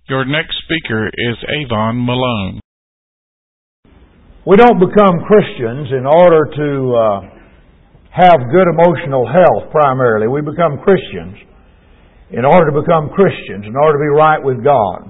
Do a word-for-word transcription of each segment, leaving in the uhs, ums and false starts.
Your next speaker is Avon Malone. We don't become Christians in order to uh, have good emotional health primarily. We become Christians in order to become Christians, in order to be right with God.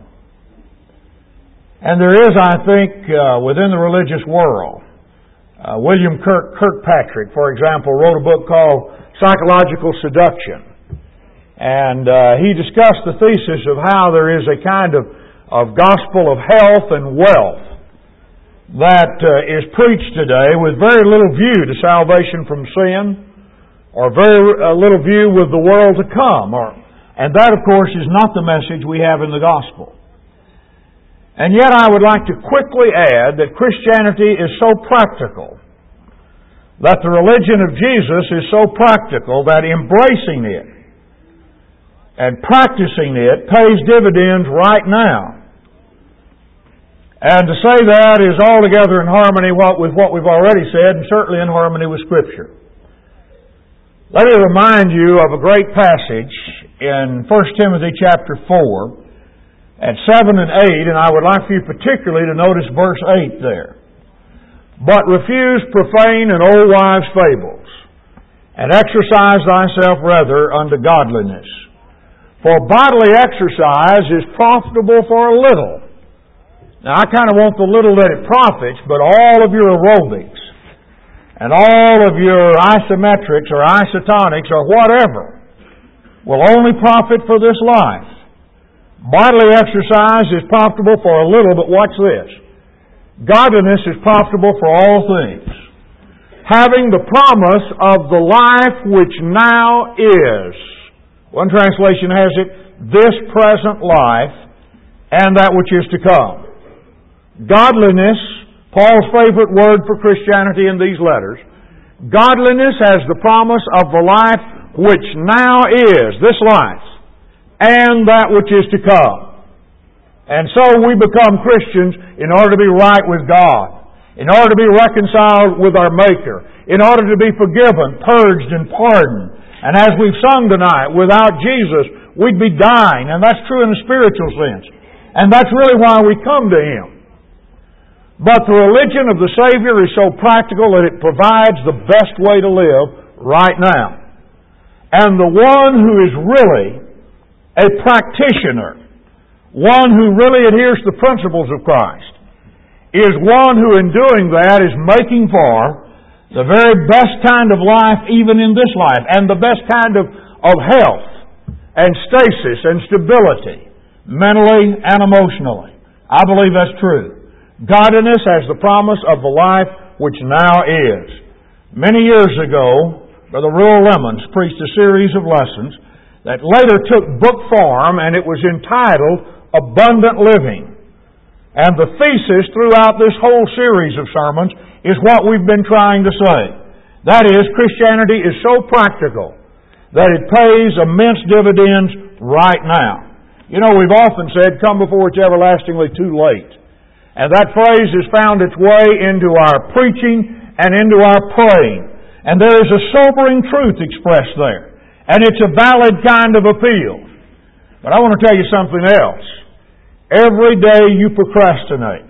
And there is, I think, uh, within the religious world, uh, William Kirk, Kirkpatrick, for example, wrote a book called Psychological Seduction. And uh, he discussed the thesis of how there is a kind of, of gospel of health and wealth that uh, is preached today with very little view to salvation from sin, or very uh, little view with the world to come. Or, and that, of course, is not the message we have in the gospel. And yet I would like to quickly add that Christianity is so practical, that the religion of Jesus is so practical that embracing it and practicing it pays dividends right now. And to say that is altogether in harmony with what we've already said, and certainly in harmony with Scripture. Let me remind you of a great passage in First Timothy chapter four, at seven and eight, and I would like for you particularly to notice verse eight there. But refuse profane and old wives' fables, and exercise thyself rather unto godliness. For bodily exercise is profitable for a little. Now, I kind of want the little that it profits, but all of your aerobics and all of your isometrics or isotonics or whatever will only profit for this life. Bodily exercise is profitable for a little, but watch this. Godliness is profitable for all things, having the promise of the life which now is. One translation has it, this present life and that which is to come. Godliness, Paul's favorite word for Christianity in these letters, godliness has the promise of the life which now is, this life, and that which is to come. And so we become Christians in order to be right with God, in order to be reconciled with our Maker, in order to be forgiven, purged, and pardoned. And as we've sung tonight, without Jesus, we'd be dying, and that's true in a spiritual sense. And that's really why we come to Him. But the religion of the Savior is so practical that it provides the best way to live right now. And the one who is really a practitioner, one who really adheres to the principles of Christ, is one who in doing that is making for the very best kind of life even in this life, and the best kind of, of health and stasis and stability, mentally and emotionally. I believe that's true. Godliness has the promise of the life which now is. Many years ago, Brother Rural Lemons preached a series of lessons that later took book form, and it was entitled Abundant Living. And the thesis throughout this whole series of sermons is what we've been trying to say. That is, Christianity is so practical that it pays immense dividends right now. You know, we've often said, come before it's everlastingly too late. And that phrase has found its way into our preaching and into our praying. And there is a sobering truth expressed there. And it's a valid kind of appeal. But I want to tell you something else. Every day you procrastinate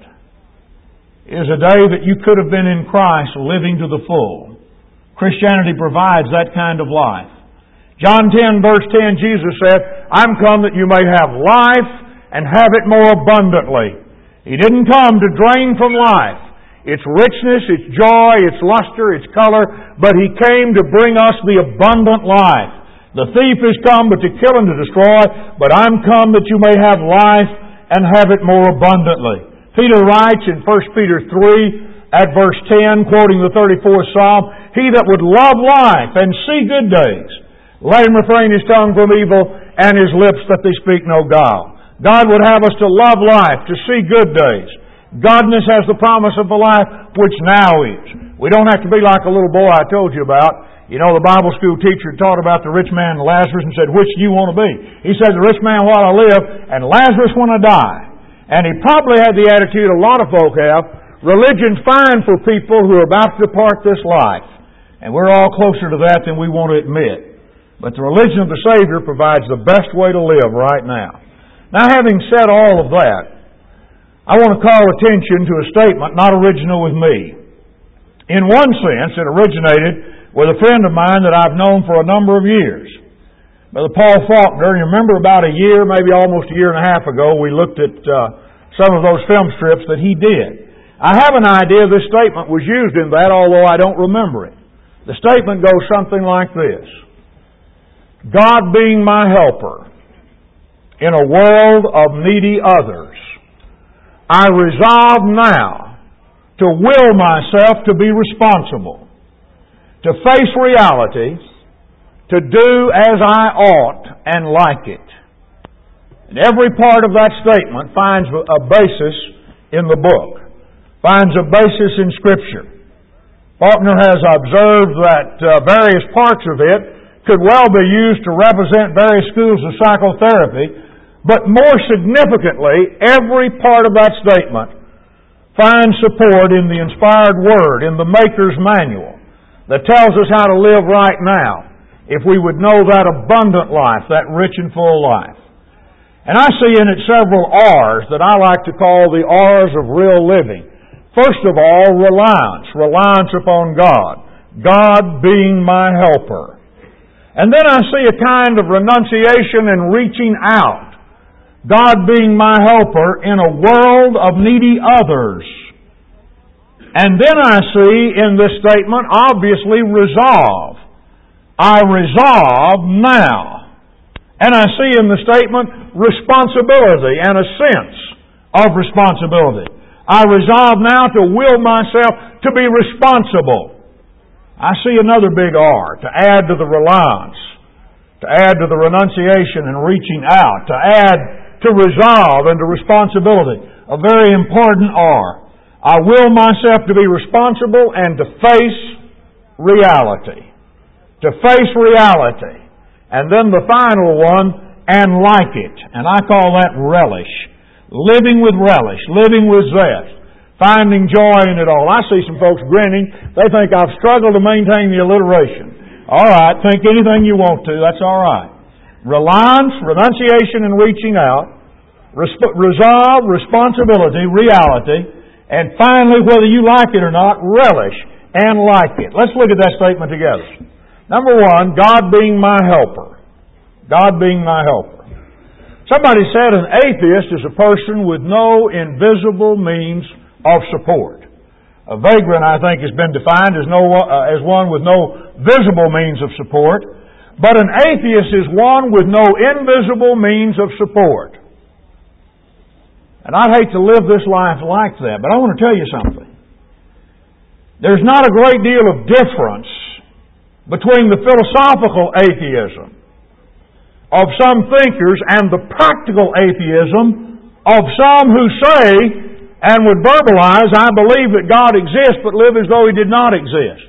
is a day that you could have been in Christ living to the full. Christianity provides that kind of life. John ten verse ten, Jesus said, I'm come that you may have life and have it more abundantly. He didn't come to drain from life its richness, its joy, its luster, its color, but He came to bring us the abundant life. The thief is come but to kill and to destroy, but I'm come that you may have life and have it more abundantly. Peter writes in First Peter three at verse ten, quoting the thirty-fourth Psalm, He that would love life and see good days, let him refrain his tongue from evil and his lips that they speak no guile. God would have us to love life, to see good days. Godliness has the promise of the life which now is. We don't have to be like a little boy I told you about. You know, the Bible school teacher taught about the rich man and Lazarus and said, which do you want to be? He said, the rich man while I live and Lazarus when I die. And he probably had the attitude a lot of folk have, religion's fine for people who are about to depart this life. And we're all closer to that than we want to admit. But the religion of the Savior provides the best way to live right now. Now, having said all of that, I want to call attention to a statement not original with me. In one sense, it originated with a friend of mine that I've known for a number of years. Brother Paul Faulkner, you remember about a year, maybe almost a year and a half ago, we looked at uh, some of those film strips that he did. I have an idea this statement was used in that, although I don't remember it. The statement goes something like this: God being my helper in a world of needy others, I resolve now to will myself to be responsible, to face reality, to do as I ought and like it. And every part of that statement finds a basis in the book, finds a basis in Scripture. Faulkner has observed that uh, various parts of it could well be used to represent various schools of psychotherapy, but more significantly, every part of that statement finds support in the inspired Word, in the Maker's Manual, that tells us how to live right now if we would know that abundant life, that rich and full life. And I see in it several R's that I like to call the R's of real living. First of all, reliance, reliance upon God, God being my helper. And then I see a kind of renunciation and reaching out, God being my helper in a world of needy others. And then I see in this statement, obviously, resolve. I resolve now. And I see in the statement responsibility and a sense of responsibility. I resolve now to will myself to be responsible. I see another big R, to add to the reliance, to add to the renunciation and reaching out, to add to resolve and to responsibility. A very important R. I will myself to be responsible and to face reality. To face reality. And then the final one, and like it. And I call that relish. Living with relish. Living with zest. Finding joy in it all. I see some folks grinning. They think I've struggled to maintain the alliteration. All right, think anything you want to. That's all right. Reliance, renunciation, and reaching out. Resp- resolve, responsibility, reality. And finally, whether you like it or not, relish and like it. Let's look at that statement together. Number one, God being my helper. God being my helper. Somebody said an atheist is a person with no invisible means of support. A vagrant, I think, has been defined as, no, uh, as one with no visible means of support. But an atheist is one with no invisible means of support. And I'd hate to live this life like that, but I want to tell you something. There's not a great deal of difference between the philosophical atheism of some thinkers and the practical atheism of some who say and would verbalize, I believe that God exists, but live as though He did not exist.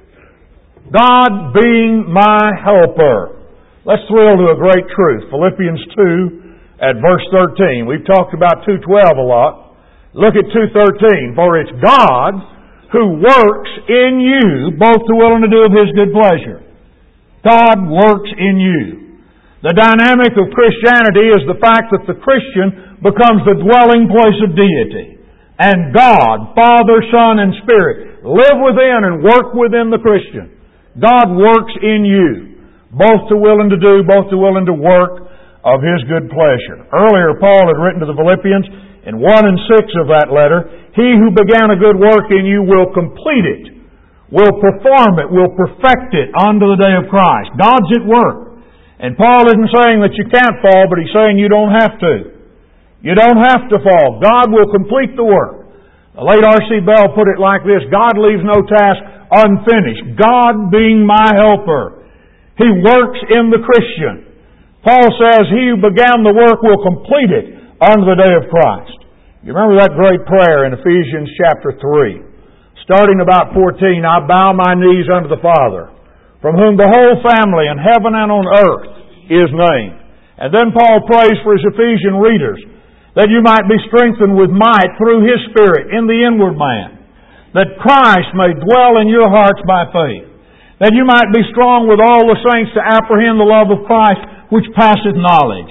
God being my helper. Let's thrill to a great truth. Philippians two at verse thirteen. We've talked about two twelve a lot. Look at two thirteen. For it's God who works in you both to will and to do of His good pleasure. God works in you. The dynamic of Christianity is the fact that the Christian becomes the dwelling place of deity. And God, Father, Son, and Spirit live within and work within the Christian. God works in you, both to will and to do, both to will and to work of His good pleasure. Earlier, Paul had written to the Philippians in one and six of that letter, He who began a good work in you will complete it, will perform it, will perfect it unto the day of Christ. God's at work. And Paul isn't saying that you can't fall, but he's saying you don't have to. You don't have to fall. God will complete the work. The late R C Bell put it like this, God leaves no task unfinished. God being my helper. He works in the Christian. Paul says, He who began the work will complete it unto the day of Christ. You remember that great prayer in Ephesians chapter three. Starting about fourteen, I bow my knees unto the Father, from whom the whole family in heaven and on earth is named. And then Paul prays for his Ephesian readers, that you might be strengthened with might through His Spirit in the inward man, that Christ may dwell in your hearts by faith, that you might be strong with all the saints to apprehend the love of Christ which passeth knowledge,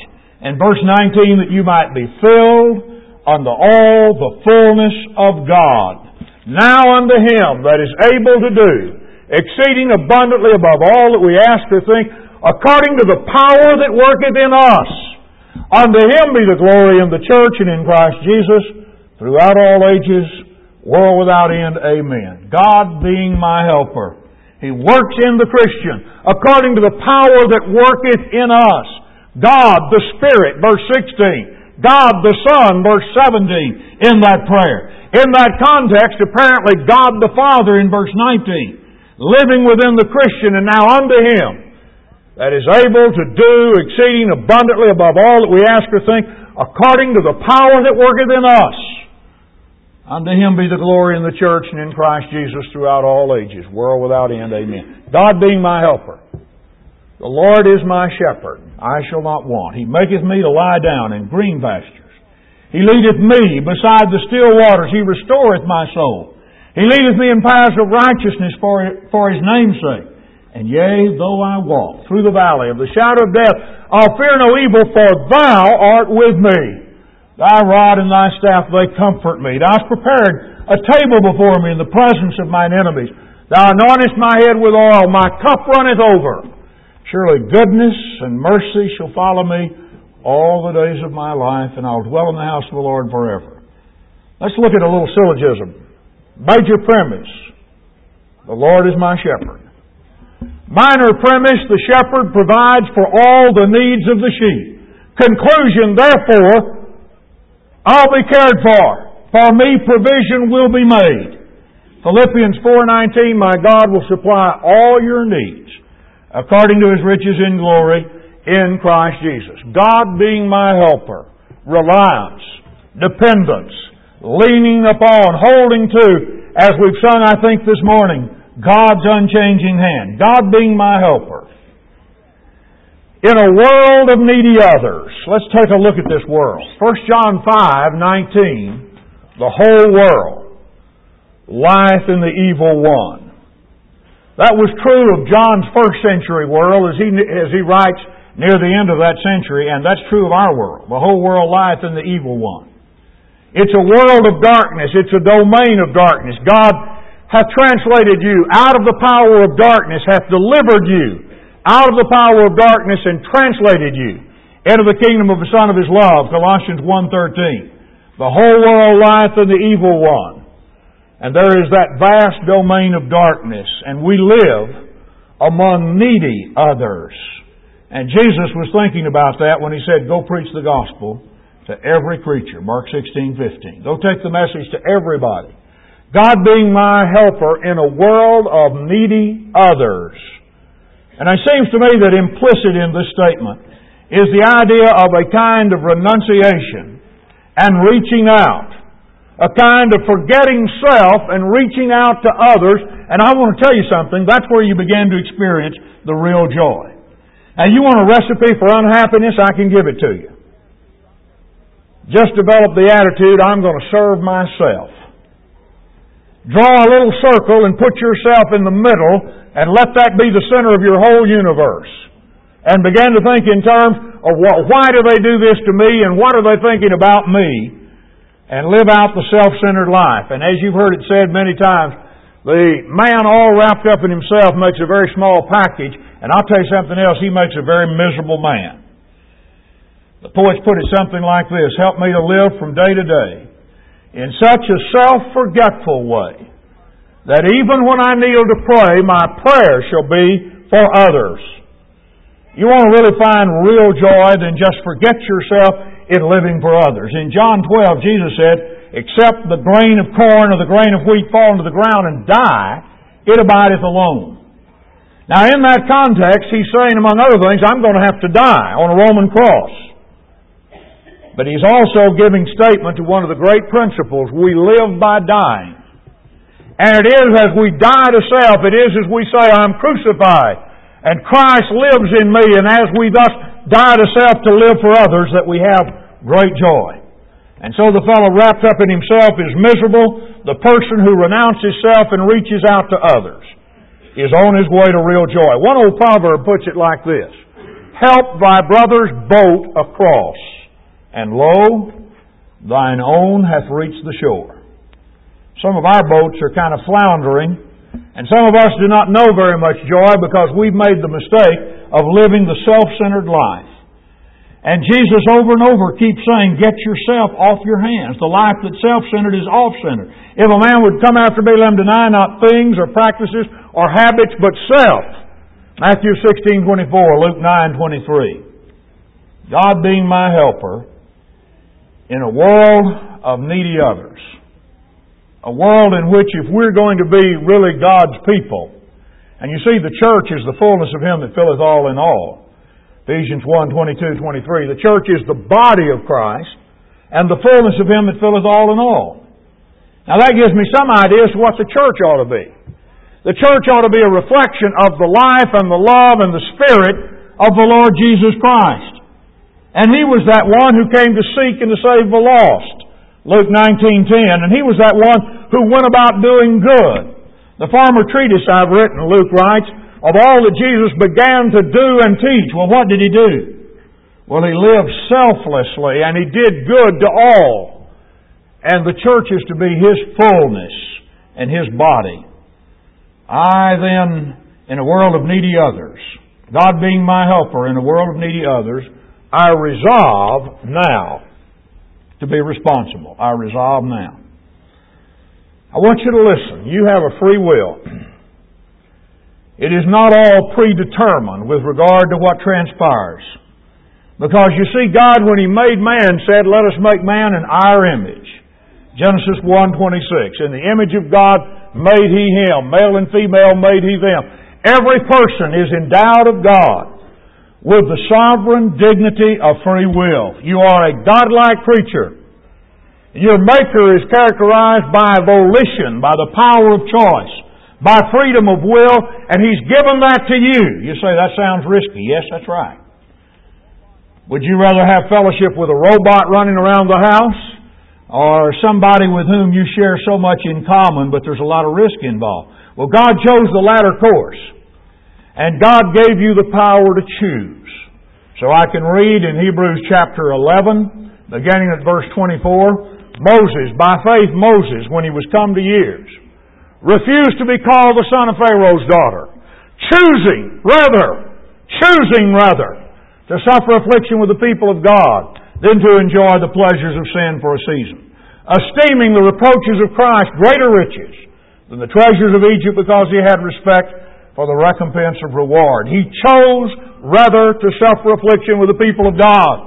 And verse nineteen, that you might be filled unto all the fullness of God. Now unto Him that is able to do exceeding abundantly above all that we ask or think, according to the power that worketh in us. Unto Him be the glory in the church and in Christ Jesus throughout all ages, world without end. Amen. God being my helper, He works in the Christian according to the power that worketh in us. God the Spirit, verse sixteen. God the Son, verse seventeen, in that prayer. In that context, apparently God the Father in verse nineteen, living within the Christian, and now unto Him that is able to do exceeding abundantly above all that we ask or think, according to the power that worketh in us. Unto Him be the glory in the church and in Christ Jesus throughout all ages, world without end. Amen. God being my helper. The Lord is my shepherd, I shall not want. He maketh me to lie down in green pastures. He leadeth me beside the still waters. He restoreth my soul. He leadeth me in paths of righteousness for, for His name's sake. And yea, though I walk through the valley of the shadow of death, I'll fear no evil, for Thou art with me. Thy rod and Thy staff, they comfort me. Thou hast prepared a table before me in the presence of mine enemies. Thou anointest my head with oil. My cup runneth over. Surely goodness and mercy shall follow me all the days of my life, and I'll dwell in the house of the Lord forever. Let's look at a little syllogism. Major premise, the Lord is my shepherd. Minor premise, the shepherd provides for all the needs of the sheep. Conclusion, therefore, I'll be cared for. For me provision will be made. Philippians four nineteen, my God will supply all your needs according to His riches in glory in Christ Jesus. God being my helper, reliance, dependence, leaning upon, holding to, as we've sung, I think, this morning, God's unchanging hand. God being my helper. In a world of needy others, let's take a look at this world. First John five nineteen, the whole world lieth in the evil one. That was true of John's first century world as he, as he writes near the end of that century, and that's true of our world. The whole world lieth in the evil one. It's a world of darkness. It's a domain of darkness. God hath translated you out of the power of darkness, hath delivered you out of the power of darkness and translated you into the kingdom of the Son of His love, Colossians one thirteen. The whole world lieth in the evil one. And there is that vast domain of darkness, and we live among needy others. And Jesus was thinking about that when He said, go preach the gospel to every creature, Mark sixteen fifteen. Go take the message to everybody. God being my helper in a world of needy others. And it seems to me that implicit in this statement is the idea of a kind of renunciation and reaching out. A kind of forgetting self and reaching out to others. And I want to tell you something, that's where you begin to experience the real joy. Now you want a recipe for unhappiness, I can give it to you. Just develop the attitude, I'm going to serve myself. Draw a little circle and put yourself in the middle and let that be the center of your whole universe. And begin to think in terms of what, why do they do this to me and what are they thinking about me? And live out the self-centered life. And as you've heard it said many times, the man all wrapped up in himself makes a very small package, and I'll tell you something else, he makes a very miserable man. The poets put it something like this, help me to live from day to day in such a self-forgetful way that even when I kneel to pray, my prayer shall be for others. You want to really find real joy, then just forget yourself in living for others. In John twelve, Jesus said, except the grain of corn or the grain of wheat fall into the ground and die, it abideth alone. Now in that context, He's saying, among other things, I'm going to have to die on a Roman cross. But He's also giving statement to one of the great principles, we live by dying. And it is as we die to self, it is as we say, I'm crucified, and Christ lives in me, and as we thus die to self to live for others, that we have great joy. And so the fellow wrapped up in himself is miserable. The person who renounces self and reaches out to others is on his way to real joy. One old proverb puts it like this, help thy brother's boat across, and lo, thine own hath reached the shore. Some of our boats are kind of floundering, and some of us do not know very much joy because we've made the mistake of living the self-centered life. And Jesus over and over keeps saying, get yourself off your hands. The life that's self-centered is off-centered. If a man would come after me, let him deny not things or practices or habits, but self. Matthew sixteen twenty-four, Luke nine twenty-three. God being my helper in a world of needy others. A world in which if we're going to be really God's people, and you see the church is the fullness of Him that filleth all in all. Ephesians one twenty-two twenty-three. The church is the body of Christ and the fullness of Him that filleth all in all. Now that gives me some idea as to what the church ought to be. The church ought to be a reflection of the life and the love and the Spirit of the Lord Jesus Christ. And He was that one who came to seek and to save the lost. Luke nineteen ten. And He was that one who went about doing good. The former treatise I've written, Luke writes, of all that Jesus began to do and teach. Well, what did He do? Well, He lived selflessly and He did good to all. And the church is to be His fullness and His body. I then, in a world of needy others, God being my helper in a world of needy others, I resolve now to be responsible. I resolve now. I want you to listen. You have a free will. It is not all predetermined with regard to what transpires. Because you see, God, when He made man, said, let us make man in our image. Genesis one twenty-six. In the image of God made He him. Male and female made He them. Every person is endowed of God with the sovereign dignity of free will. You are a godlike creature. Your Maker is characterized by volition, by the power of choice, by freedom of will, and He's given that to you. You say, that sounds risky. Yes, that's right. Would you rather have fellowship with a robot running around the house or somebody with whom you share so much in common, but there's a lot of risk involved? Well, God chose the latter course. And God gave you the power to choose. So I can read in Hebrews chapter eleven, beginning at verse twenty-four, Moses, by faith Moses, when he was come to years, refused to be called the son of Pharaoh's daughter, choosing rather, choosing rather, to suffer affliction with the people of God than to enjoy the pleasures of sin for a season, esteeming the reproaches of Christ greater riches than the treasures of Egypt, because he had respect for the recompense of reward. He chose rather to suffer affliction with the people of God.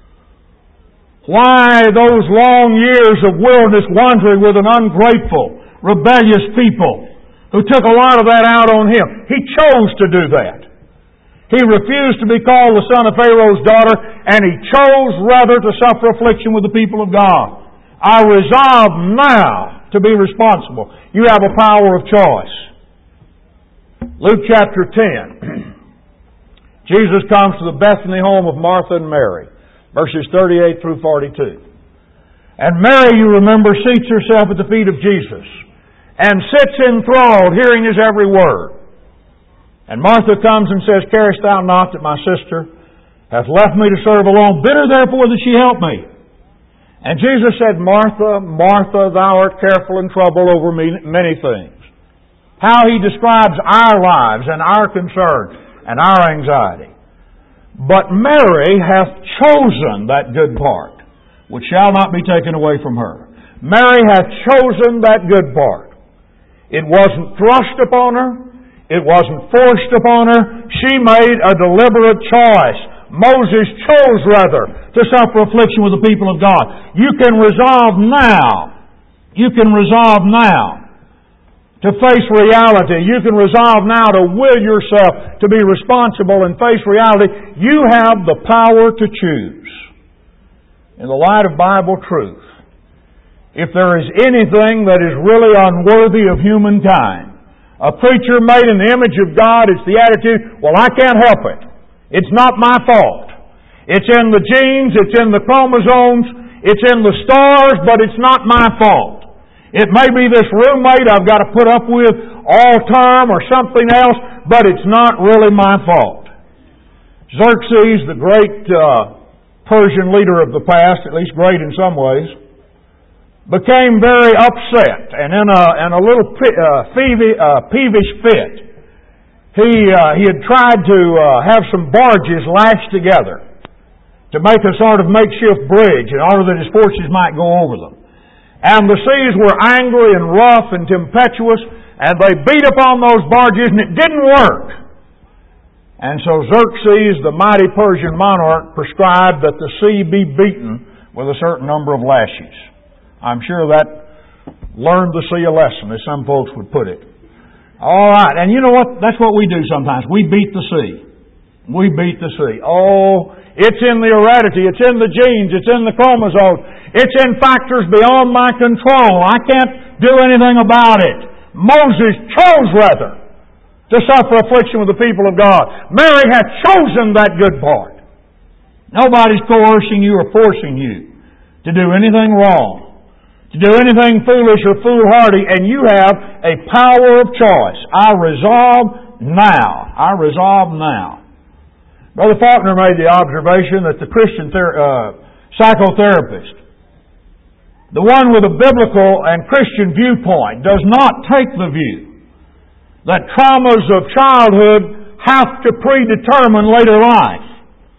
Why those long years of wilderness wandering with an ungrateful, rebellious people who took a lot of that out on him? He chose to do that. He refused to be called the son of Pharaoh's daughter, and he chose rather to suffer affliction with the people of God. I resolve now to be responsible. You have a power of choice. Luke chapter ten. Jesus comes to the Bethany home of Martha and Mary. Verses thirty-eight through forty-two. And Mary, you remember, seats herself at the feet of Jesus and sits enthralled, hearing His every word. And Martha comes and says, carest thou not that my sister hath left me to serve alone? Bid her therefore that she help me. And Jesus said, Martha, Martha, thou art careful and troubled over many things. How He describes our lives and our concern and our anxiety. But Mary hath chosen that good part, which shall not be taken away from her. Mary hath chosen that good part. It wasn't thrust upon her. It wasn't forced upon her. She made a deliberate choice. Moses chose rather to suffer affliction with the people of God. You can resolve now. You can resolve now to face reality. You can resolve now to will yourself to be responsible and face reality. You have the power to choose. In the light of Bible truth, if there is anything that is really unworthy of humankind, a creature made in the image of God, it's the attitude, well, I can't help it. It's not my fault. It's in the genes, it's in the chromosomes, it's in the stars, but it's not my fault. It may be this roommate I've got to put up with all term or something else, but it's not really my fault. Xerxes, the great uh, Persian leader of the past, at least great in some ways, became very upset and in a, in a little uh, peevish, uh, peevish fit. He, uh, he had tried to uh, have some barges lashed together to make a sort of makeshift bridge in order that his forces might go over them. And the seas were angry and rough and tempestuous, and they beat upon those barges and it didn't work. And so Xerxes, the mighty Persian monarch, prescribed that the sea be beaten with a certain number of lashes. I'm sure that learned the sea a lesson, as some folks would put it. All right, and you know what? That's what we do sometimes. We beat the sea. We beat the sea. Oh, it's in the heredity. It's in the genes. It's in the chromosomes. It's in factors beyond my control. I can't do anything about it. Moses chose, rather, to suffer affliction with the people of God. Mary hath chosen that good part. Nobody's coercing you or forcing you to do anything wrong, to do anything foolish or foolhardy, and you have a power of choice. I resolve now. I resolve now. Brother Faulkner made the observation that the Christian ther- uh, psychotherapist, the one with a biblical and Christian viewpoint, does not take the view that traumas of childhood have to predetermine later life.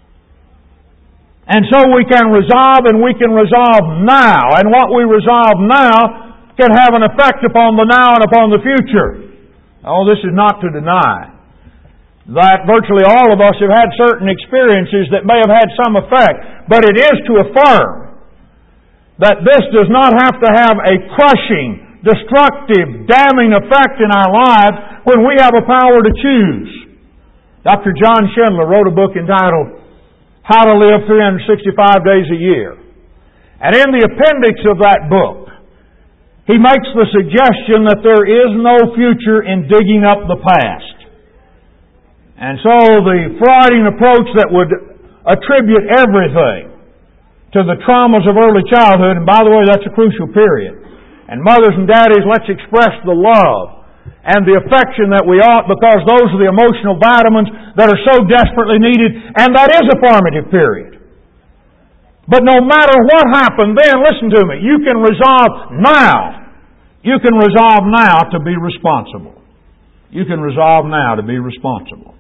And so we can resolve and we can resolve now. And what we resolve now can have an effect upon the now and upon the future. Oh, this is not to deny that virtually all of us have had certain experiences that may have had some effect. But it is to affirm that this does not have to have a crushing, destructive, damning effect in our lives when we have a power to choose. Doctor John Schindler wrote a book entitled How to Live three hundred sixty-five Days a Year. And in the appendix of that book, he makes the suggestion that there is no future in digging up the past. And so the Freudian approach that would attribute everything to the traumas of early childhood, and by the way, that's a crucial period. And mothers and daddies, let's express the love and the affection that we ought, because those are the emotional vitamins that are so desperately needed, and that is a formative period. But no matter what happened then, listen to me, you can resolve now. You can resolve now to be responsible. You can resolve now to be responsible.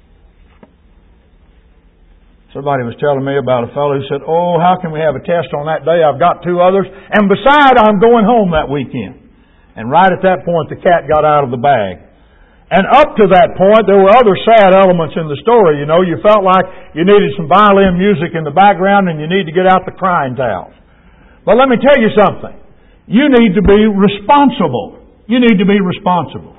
Somebody was telling me about a fellow who said, oh, how can we have a test on that day? I've got two others. And besides, I'm going home that weekend. And right at that point, the cat got out of the bag. And up to that point, there were other sad elements in the story. You know, you felt like you needed some violin music in the background and you need to get out the crying towels. But let me tell you something. You need to be responsible. You need to be responsible.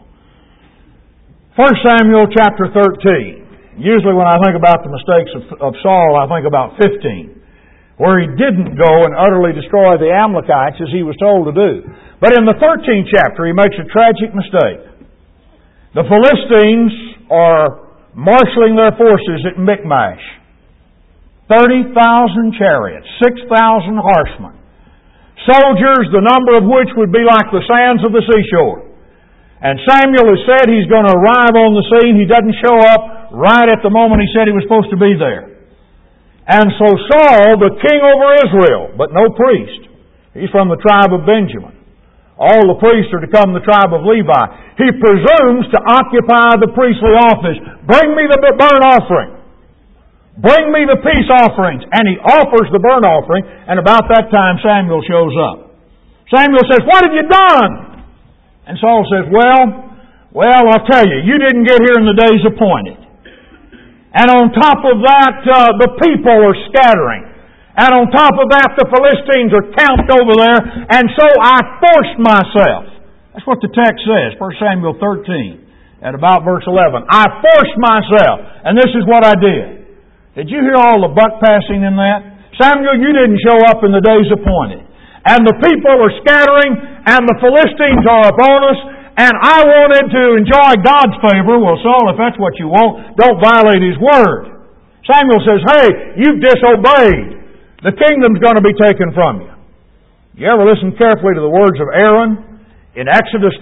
First Samuel chapter thirteen. Usually when I think about the mistakes of, of Saul, I think about fifteen, where he didn't go and utterly destroy the Amalekites as he was told to do. But in the thirteenth chapter, he makes a tragic mistake. The Philistines are marshaling their forces at Michmash. thirty thousand chariots, six thousand horsemen. Soldiers, the number of which would be like the sands of the seashore. And Samuel has said he's going to arrive on the scene. He doesn't show up right at the moment he said he was supposed to be there. And so Saul, the king over Israel, but no priest. He's from the tribe of Benjamin. All the priests are to come from the tribe of Levi. He presumes to occupy the priestly office. Bring me the burnt offering. Bring me the peace offerings. And he offers the burnt offering, and about that time Samuel shows up. Samuel says, what have you done? And Saul says, well, well, I'll tell you, you didn't get here in the days appointed. And on top of that, uh, the people are scattering. And on top of that, the Philistines are camped over there. And so I forced myself. That's what the text says, First Samuel thirteen, at about verse eleven. I forced myself, and this is what I did. Did you hear all the buck passing in that? Samuel, you didn't show up in the days appointed. And the people are scattering, and the Philistines are upon us, and I wanted to enjoy God's favor. Well, Saul, if that's what you want, don't violate His word. Samuel says, hey, you've disobeyed. The kingdom's going to be taken from you. You ever listen carefully to the words of Aaron in Exodus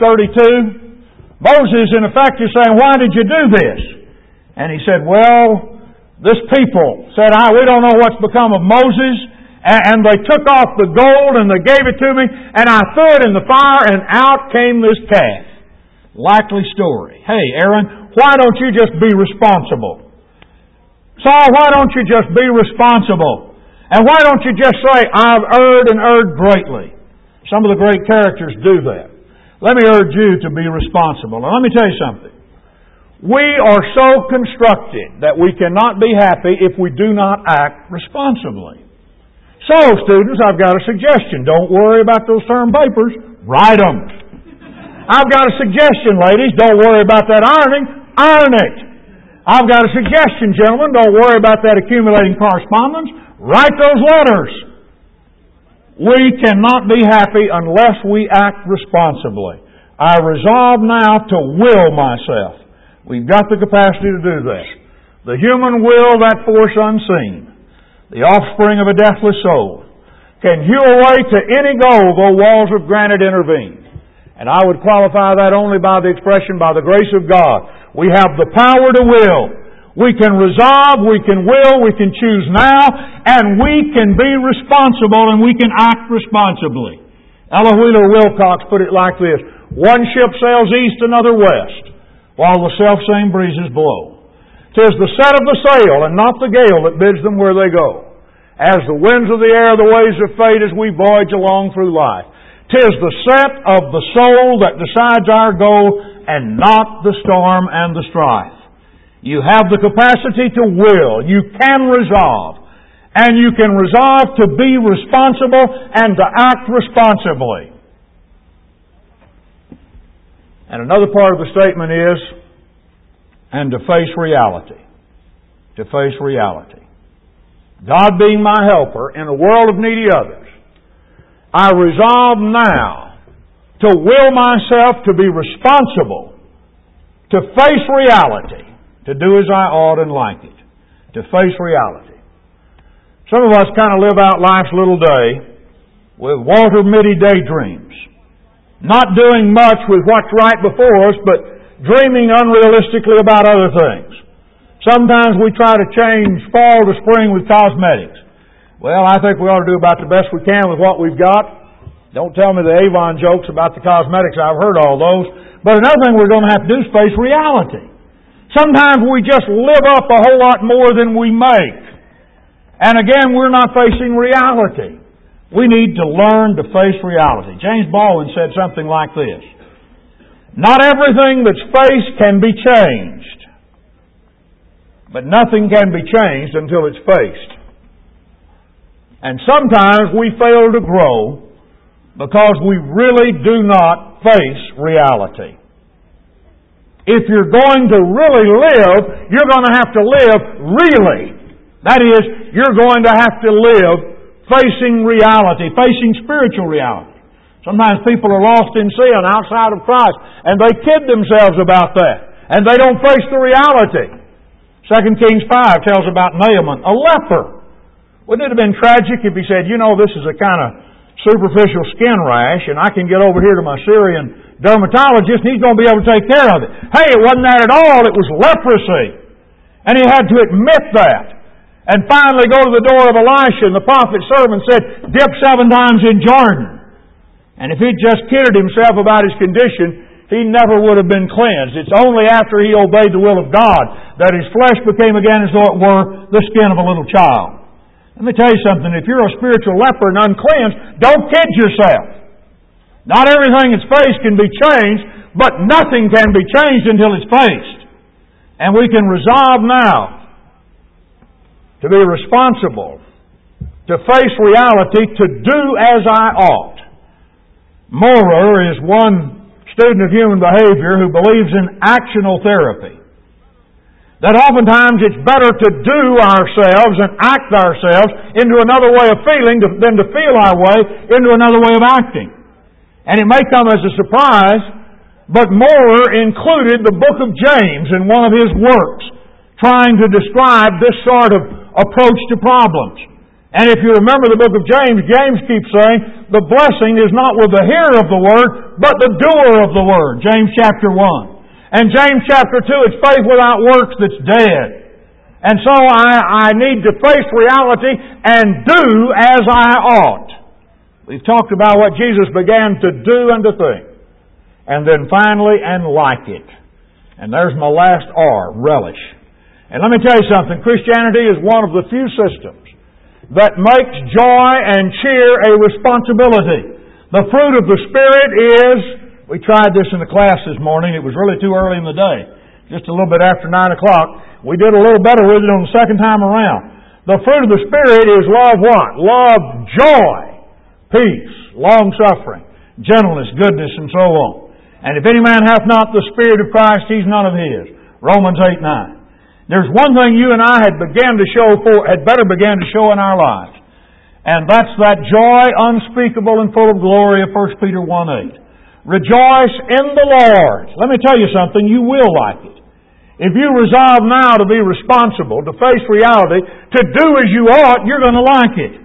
thirty-two? Moses, in effect, is saying, why did you do this? And he said, well, This people said, I, we don't know what's become of Moses, and, and they took off the gold and they gave it to me, and I threw it in the fire, and out came this calf. Likely story. Hey, Aaron, why don't you just be responsible? Saul, why don't you just be responsible? And why don't you just say, I've erred and erred greatly? Some of the great characters do that. Let me urge you to be responsible. Now let me tell you something. We are so constructed that we cannot be happy if we do not act responsibly. So, students, I've got a suggestion. Don't worry about those term papers. Write them. I've got a suggestion, ladies. Don't worry about that ironing. Iron it. I've got a suggestion, gentlemen. Don't worry about that accumulating correspondence. Write those letters. We cannot be happy unless we act responsibly. I resolve now to will myself. We've got the capacity to do that. The human will, that force unseen, the offspring of a deathless soul, can hew away to any goal though walls of granite intervene. And I would qualify that only by the expression, by the grace of God. We have the power to will. We can resolve, we can will, we can choose now, and we can be responsible and we can act responsibly. Ella Wheeler Wilcox put it like this: one ship sails east, another west, while the selfsame breezes blow. 'Tis the set of the sail and not the gale that bids them where they go. As the winds of the air, the waves of fate, as we voyage along through life. 'Tis the set of the soul that decides our goal and not the storm and the strife. You have the capacity to will. You can resolve. And you can resolve to be responsible and to act responsibly. And another part of the statement is, and to face reality. To face reality. God being my helper in a world of needy others, I resolve now to will myself to be responsible, to face reality, to do as I ought and like it, to face reality. Some of us kind of live out life's little day with Walter Mitty daydreams, not doing much with what's right before us, but dreaming unrealistically about other things. Sometimes we try to change fall to spring with cosmetics. Well, I think we ought to do about the best we can with what we've got. Don't tell me the Avon jokes about the cosmetics. I've heard all those. But another thing we're going to have to do is face reality. Sometimes we just live up a whole lot more than we make. And again, we're not facing reality. We need to learn to face reality. James Baldwin said something like this: not everything that's faced can be changed, but nothing can be changed until it's faced. And sometimes we fail to grow because we really do not face reality. If you're going to really live, you're going to have to live really. That is, you're going to have to live facing reality, facing spiritual reality. Sometimes people are lost in sin outside of Christ, and they kid themselves about that, and they don't face the reality. Second Kings five tells about Naaman, a leper. Wouldn't it have been tragic if he said, you know, this is a kind of superficial skin rash, and I can get over here to my Syrian dermatologist, and he's going to be able to take care of it. Hey, it wasn't that at all. It was leprosy. And he had to admit that. And finally go to the door of Elisha, and the prophet's servant said, dip seven times in Jordan. And if he'd just kidded himself about his condition, he never would have been cleansed. It's only after he obeyed the will of God that his flesh became again as though it were the skin of a little child. Let me tell you something. If you're a spiritual leper and uncleansed, don't kid yourself. Not everything that's faced can be changed, but nothing can be changed until it's faced. And we can resolve now to be responsible, to face reality, to do as I ought. Maurer is one student of human behavior who believes in actional therapy. That oftentimes it's better to do ourselves and act ourselves into another way of feeling than to feel our way into another way of acting. And it may come as a surprise, but Maurer included the book of James in one of his works, trying to describe this sort of approach to problems. And if you remember the book of James, James keeps saying, the blessing is not with the hearer of the word, but the doer of the word. James chapter one. And James chapter two, it's faith without works that's dead. And so I, I need to face reality and do as I ought. We've talked about what Jesus began to do and to think. And then finally, and like it. And there's my last R, relish. And let me tell you something, Christianity is one of the few systems that makes joy and cheer a responsibility. The fruit of the Spirit is, we tried this in the class this morning, it was really too early in the day, just a little bit after nine o'clock. We did a little better with it on the second time around. The fruit of the Spirit is love what? Love, joy, peace, long-suffering, gentleness, goodness, and so on. And if any man hath not the Spirit of Christ, he's none of his. Romans eight nine. There's one thing you and I had began to show for, had better began to show in our lives. And that's that joy unspeakable and full of glory of First Peter one eight. Rejoice in the Lord. Let me tell you something, you will like it. If you resolve now to be responsible, to face reality, to do as you ought, you're going to like it.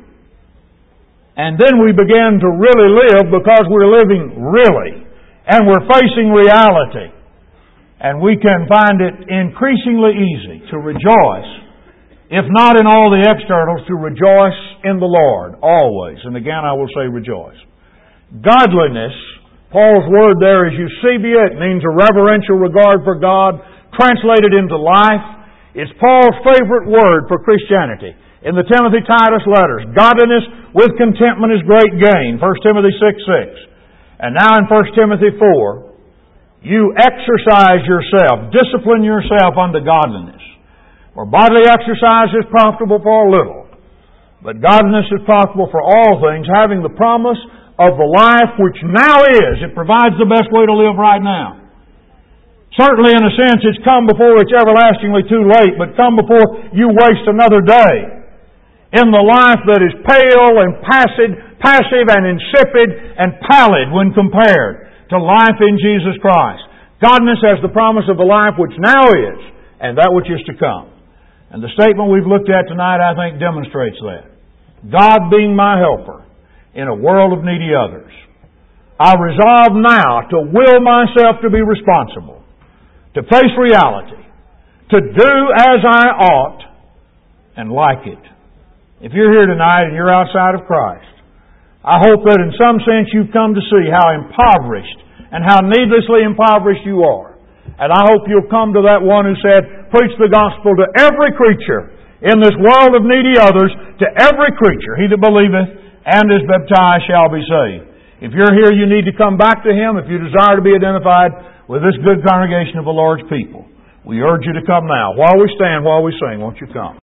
And then we begin to really live because we're living really. And we're facing reality. And we can find it increasingly easy to rejoice, if not in all the externals, to rejoice in the Lord, always. And again, I will say rejoice. Godliness, Paul's word there is eusebia. It means a reverential regard for God, translated into life. It's Paul's favorite word for Christianity. In the Timothy Titus letters, godliness with contentment is great gain, First Timothy six six. And now in First Timothy four, you exercise yourself, discipline yourself unto godliness. For bodily exercise is profitable for a little, but godliness is profitable for all things, having the promise of the life which now is. It provides the best way to live right now. Certainly, in a sense, it's come before it's everlastingly too late, but come before you waste another day in the life that is pale and passive, passive and insipid and pallid when compared to life in Jesus Christ. Godliness has the promise of the life which now is and that which is to come. And the statement we've looked at tonight, I think, demonstrates that. God being my helper in a world of needy others. I resolve now to will myself to be responsible, to face reality, to do as I ought, and like it. If you're here tonight and you're outside of Christ, I hope that in some sense you've come to see how impoverished and how needlessly impoverished you are. And I hope you'll come to that one who said, preach the gospel to every creature in this world of needy others, to every creature. He that believeth and is baptized shall be saved. If you're here, you need to come back to Him if you desire to be identified with this good congregation of the Lord's people. We urge you to come now. While we stand, while we sing, won't you come?